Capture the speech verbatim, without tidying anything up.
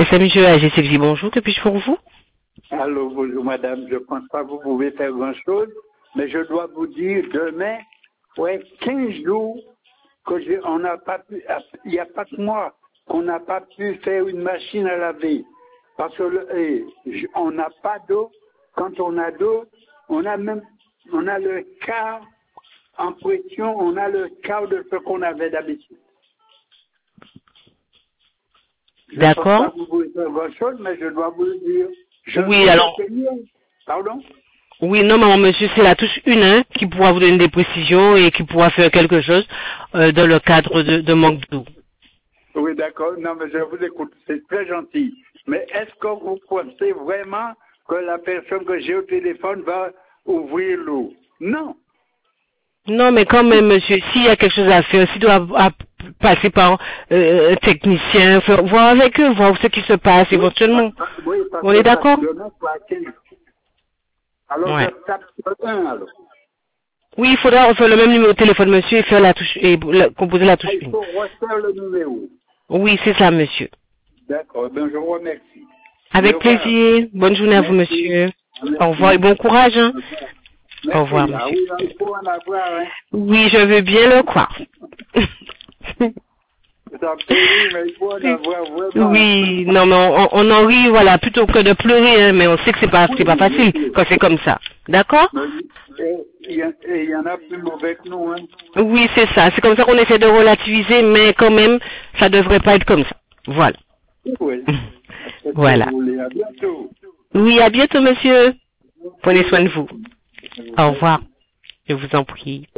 c'est monsieur A G Sylvie, bonjour, que puis-je pour vous? Allô, bonjour madame, je ne pense pas que vous pouvez faire grand-chose, mais je dois vous dire, demain, ouais, quinze jours, que je, on n'a pas pu, il n'y a pas que moi, qu'on n'a pas pu faire une machine à laver. Parce que le, eh, je, on n'a pas d'eau, quand on a d'eau, on a même, on a le quart en pression, on a le quart de ce qu'on avait d'habitude. D'accord. Je ne pense pas que vous pouvez faire grand-chose, mais je dois vous le dire. Je Oui, alors. Pardon? Oui, non, mais monsieur, c'est la touche une hein, qui pourra vous donner des précisions et qui pourra faire quelque chose euh, dans le cadre de, de manque d'eau. Oui, d'accord. Non, mais je vous écoute. C'est très gentil. Mais est-ce que vous pensez vraiment que la personne que j'ai au téléphone va ouvrir l'eau? Non. Non, mais quand même, monsieur, s'il y a quelque chose à faire, s'il doit à- passer par euh, un technicien, faire- voir avec eux, voir ce qui se passe éventuellement. Oui, parce On que est d'accord? demain, c'est à quinze. Alors, Ouais. je tape sur un, alors. Oui, il faudra refaire le même numéro de téléphone, monsieur, et faire la touche et la- composer la touche Il une. faut refaire le numéro. Oui, c'est ça, monsieur. D'accord. Ben, je vous remercie. Avec Au revoir. plaisir. Bonne journée à vous, Merci. monsieur. Merci. Au revoir et bon courage. Hein. Au revoir, Merci. Ah monsieur. oui, il faut en avoir, hein. Oui, je veux bien le croire. Ça peut rire, mais il faut en avoir vraiment. Oui, non, mais on, on en rit, voilà, plutôt que de pleurer, hein, mais on sait que c'est pas, c'est pas facile quand c'est comme ça. D'accord? Et il y, a- et il y en a plus mauvais que nous, hein. Oui, c'est ça. C'est comme ça qu'on essaie de relativiser, mais quand même, ça devrait pas être comme ça. Voilà. Oui. Voilà. Vous voulez. À bientôt. Oui, à bientôt, monsieur. Prenez soin de vous. Au revoir. Je vous en prie.